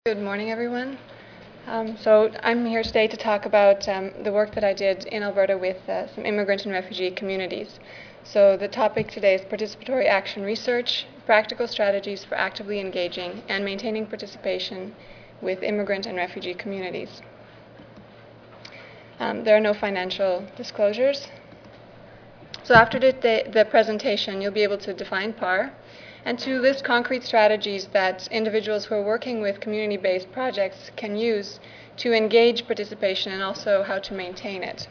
Good morning, everyone. So I'm here today to talk about the work that I did in Alberta with some immigrant and refugee communities. So the topic today is participatory action research, practical strategies for actively engaging and maintaining participation with immigrant and refugee communities. There are no financial disclosures. So after the presentation, you'll be able to define PAR and to list concrete strategies that individuals who are working with community-based projects can use to engage participation and also how to maintain it.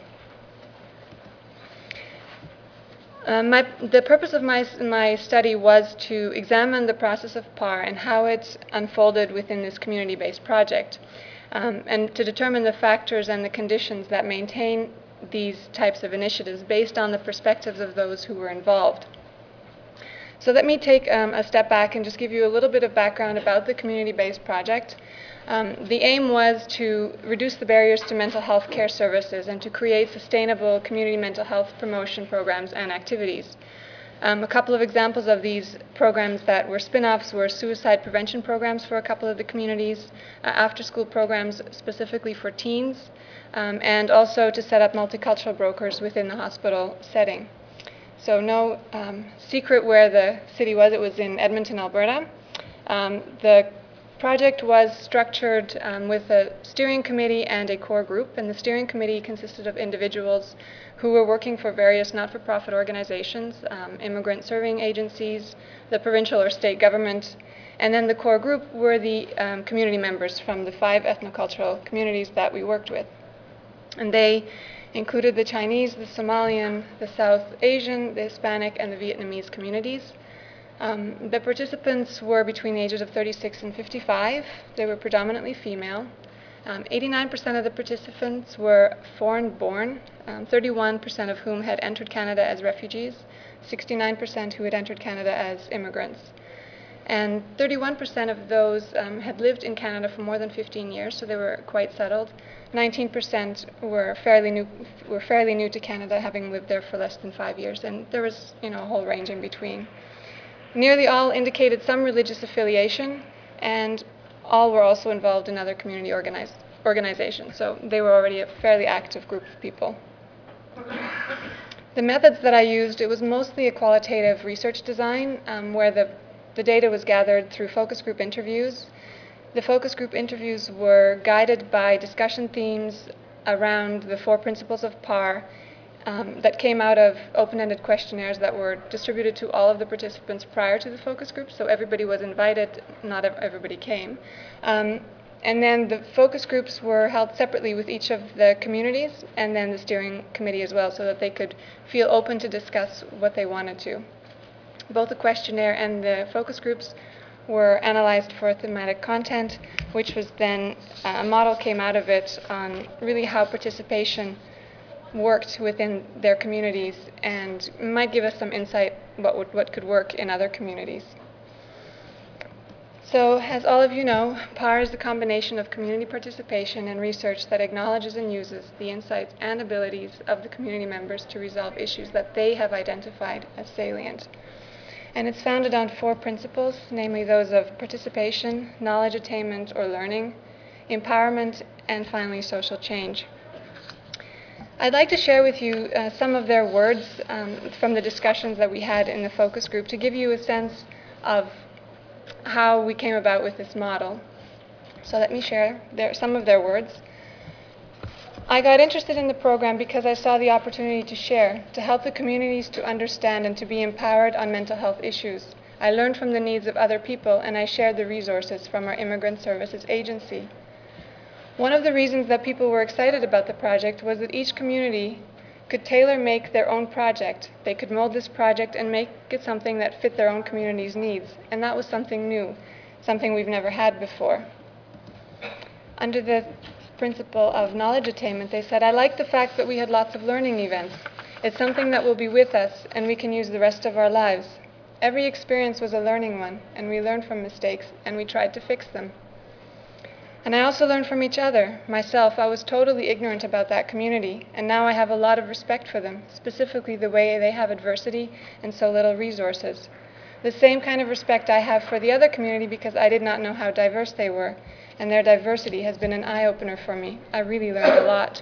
The purpose of my study was to examine the process of PAR and how it unfolded within this community-based project, and to determine the factors and the conditions that maintain these types of initiatives based on the perspectives of those who were involved. So let me take a step back and just give you a little bit of background about the community-based project. The aim was to reduce the barriers to mental health care services and to create sustainable community mental health promotion programs and activities. A couple of examples of these programs that were spin-offs were suicide prevention programs for a couple of the communities, after-school programs specifically for teens, and also to set up multicultural brokers within the hospital setting. So no secret where the city was. It was in Edmonton, Alberta. The project was structured with a steering committee and a core group, and the steering committee consisted of individuals who were working for various not-for-profit organizations, immigrant serving agencies, the provincial or state government, and then the core group were the community members from the 5 ethnocultural communities that we worked with. And they included the Chinese, the Somalian, the South Asian, the Hispanic, and the Vietnamese communities. The participants were between the ages of 36 and 55. They were predominantly female. 89% of the participants were foreign-born, 31% of whom had entered Canada as refugees, 69% who had entered Canada as immigrants. And 31% of those had lived in Canada for more than 15 years, so they were quite settled. 19% were fairly new to Canada, having lived there for less than 5 years, and there was a whole range in between. Nearly all indicated some religious affiliation, and all were also involved in other community organizations, so they were already a fairly active group of people. The methods that I used, it was mostly a qualitative research design where the data was gathered through focus group interviews. The focus group interviews were guided by discussion themes around the 4 principles of PAR that came out of open-ended questionnaires that were distributed to all of the participants prior to the focus group, so everybody was invited, not everybody came. And then the focus groups were held separately with each of the communities and then the steering committee as well, so that they could feel open to discuss what they wanted to. Both the questionnaire and the focus groups were analyzed for thematic content, which was then, a model came out of it on really how participation worked within their communities and might give us some insight what could work in other communities. So, as all of you know, PAR is a combination of community participation and research that acknowledges and uses the insights and abilities of the community members to resolve issues that they have identified as salient. And it's founded on 4 principles, namely those of participation, knowledge attainment or learning, empowerment, and finally social change. I'd like to share with you some of their words from the discussions that we had in the focus group to give you a sense of how we came about with this model. So let me share some of their words. I got interested in the program because I saw the opportunity to share, to help the communities to understand and to be empowered on mental health issues. I learned from the needs of other people, and I shared the resources from our Immigrant Services Agency. One of the reasons that people were excited about the project was that each community could tailor-make their own project. They could mold this project and make it something that fit their own community's needs, and that was something new, something we've never had before. Under the principle of knowledge attainment, they said, I like the fact that we had lots of learning events. It's something that will be with us and we can use the rest of our lives. Every experience was a learning one, and we learned from mistakes and we tried to fix them. And I also learned from each other. Myself, I was totally ignorant about that community, and now I have a lot of respect for them, specifically the way they have adversity and so little resources. The same kind of respect I have for the other community because I did not know how diverse they were. and their diversity has been an eye-opener for me. I really learned a lot.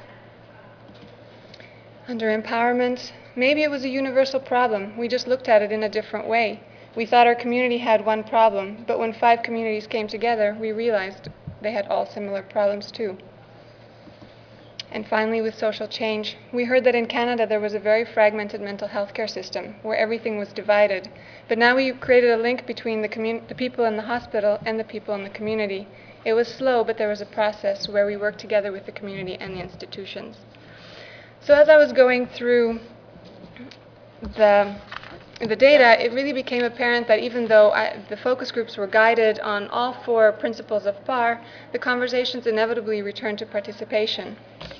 Under empowerment, maybe it was a universal problem. We just looked at it in a different way. We thought our community had one problem, but when 5 communities came together, we realized they had all similar problems too. And finally, with social change, we heard that in Canada there was a very fragmented mental health care system where everything was divided. But now we created a link between the people in the hospital and the people in the community. It was slow, but there was a process where we worked together with the community and the institutions. So as I was going through the data, it really became apparent that even though the focus groups were guided on all 4 principles of PAR, the conversations inevitably returned to participation.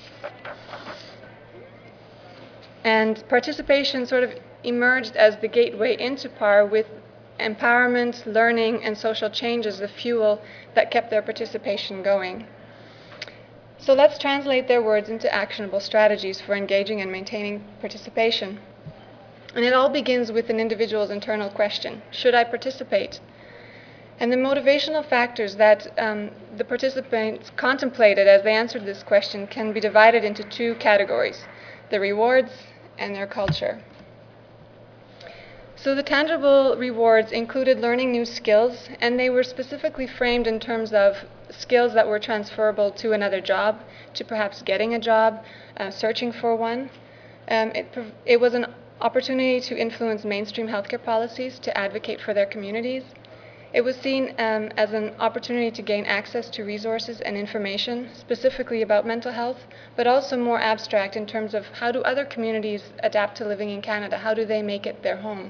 And participation sort of emerged as the gateway into PAR, with empowerment, learning, and social change as the fuel that kept their participation going. So let's translate their words into actionable strategies for engaging and maintaining participation. And it all begins with an individual's internal question: should I participate? And the motivational factors that the participants contemplated as they answered this question can be divided into 2 categories: the rewards and their culture. So the tangible rewards included learning new skills, and they were specifically framed in terms of skills that were transferable to another job, to perhaps getting a job, searching for one. It was an opportunity to influence mainstream healthcare policies, to advocate for their communities. It was seen as an opportunity to gain access to resources and information, specifically about mental health, but also more abstract in terms of how do other communities adapt to living in Canada? How do they make it their home?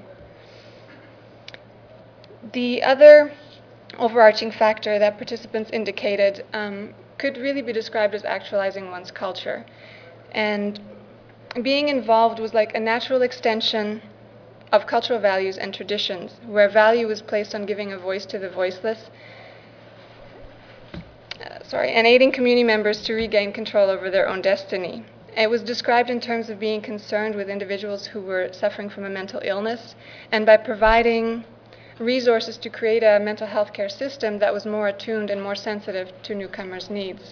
The other overarching factor that participants indicated could really be described as actualizing one's culture. And being involved was like a natural extension of cultural values and traditions, where value was placed on giving a voice to the voiceless, and aiding community members to regain control over their own destiny. It was described in terms of being concerned with individuals who were suffering from a mental illness, and by providing resources to create a mental health care system that was more attuned and more sensitive to newcomers' needs.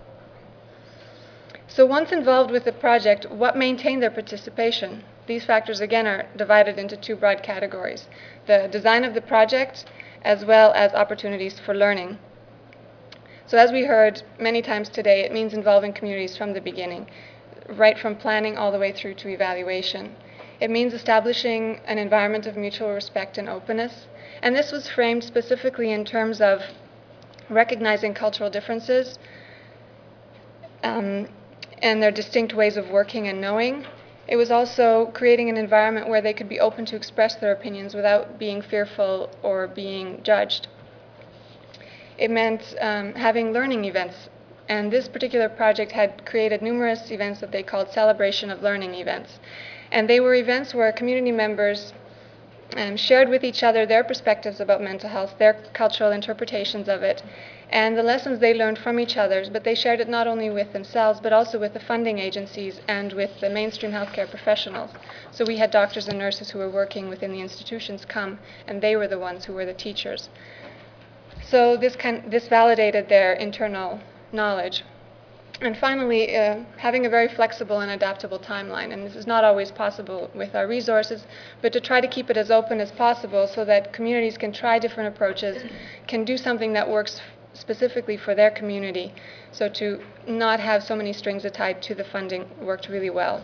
So once involved with the project, what maintained their participation? These factors, again, are divided into 2 broad categories: the design of the project, as well as opportunities for learning. So as we heard many times today, it means involving communities from the beginning, right from planning all the way through to evaluation. It means establishing an environment of mutual respect and openness, and this was framed specifically in terms of recognizing cultural differences and their distinct ways of working and knowing. It was also creating an environment where they could be open to express their opinions without being fearful or being judged. It meant having learning events, and this particular project had created numerous events that they called celebration of learning events. And they were events where community members shared with each other their perspectives about mental health, their cultural interpretations of it, and the lessons they learned from each other, but they shared it not only with themselves, but also with the funding agencies and with the mainstream healthcare professionals. So we had doctors and nurses who were working within the institutions come, and they were the ones who were the teachers. So this validated their internal knowledge. And finally, having a very flexible and adaptable timeline. And this is not always possible with our resources, but to try to keep it as open as possible so that communities can try different approaches, can do something that works specifically for their community. So to not have so many strings tied to the funding worked really well.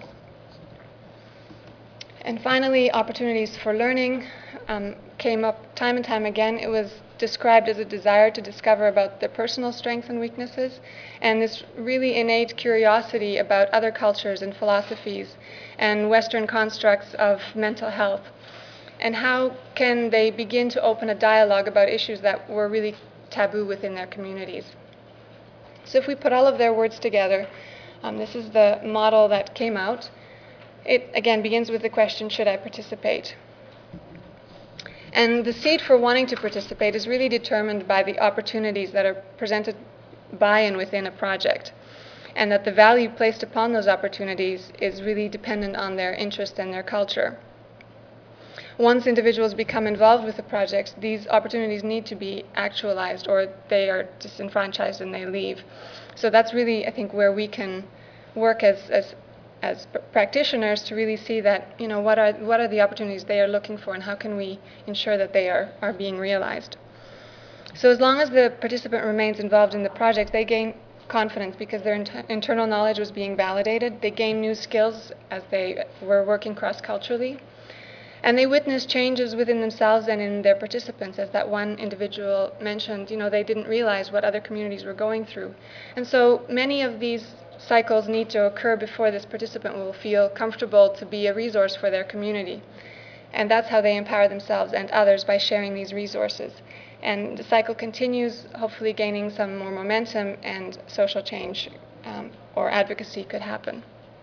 And finally, opportunities for learning came up time and time again. It was described as a desire to discover about their personal strengths and weaknesses, and this really innate curiosity about other cultures and philosophies and Western constructs of mental health. And how can they begin to open a dialogue about issues that were really taboo within their communities? So if we put all of their words together, this is the model that came out. It, again, begins with the question, should I participate? And the seed for wanting to participate is really determined by the opportunities that are presented by and within a project, and that the value placed upon those opportunities is really dependent on their interest and their culture. once individuals become involved with the projects, these opportunities need to be actualized, or they are disenfranchised and they leave. So that's really, I think, where we can work as practitioners to really see that, what are the opportunities they are looking for, and how can we ensure that they are being realized. So as long as the participant remains involved in the project, they gain confidence because their internal knowledge was being validated. They gain new skills as they were working cross-culturally. And they witness changes within themselves and in their participants, as that one individual mentioned. They didn't realize what other communities were going through. And so many of these cycles need to occur before this participant will feel comfortable to be a resource for their community. And that's how they empower themselves and others, by sharing these resources. And the cycle continues, hopefully gaining some more momentum, and social change or advocacy could happen.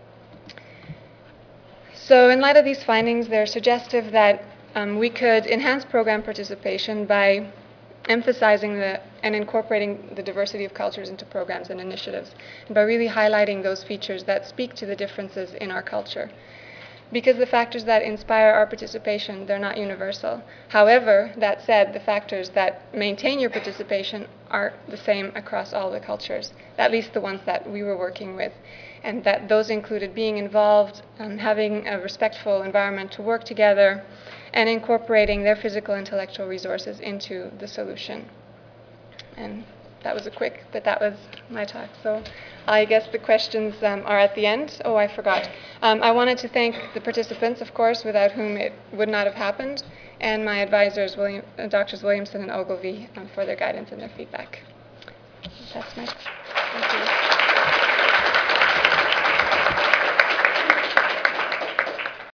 So in light of these findings, they're suggestive that we could enhance program participation by emphasizing and incorporating the diversity of cultures into programs and initiatives, and by really highlighting those features that speak to the differences in our culture. Because the factors that inspire our participation, they're not universal. However, that said, the factors that maintain your participation are the same across all the cultures, at least the ones that we were working with. And that those included being involved, having a respectful environment to work together, and incorporating their physical intellectual resources into the solution. And that was but that was my talk. So I guess the questions are at the end. Oh, I forgot. I wanted to thank the participants, of course, without whom it would not have happened, and my advisors, Drs. Williamson and Ogilvie, for their guidance and their feedback. That's my talk. Thank you.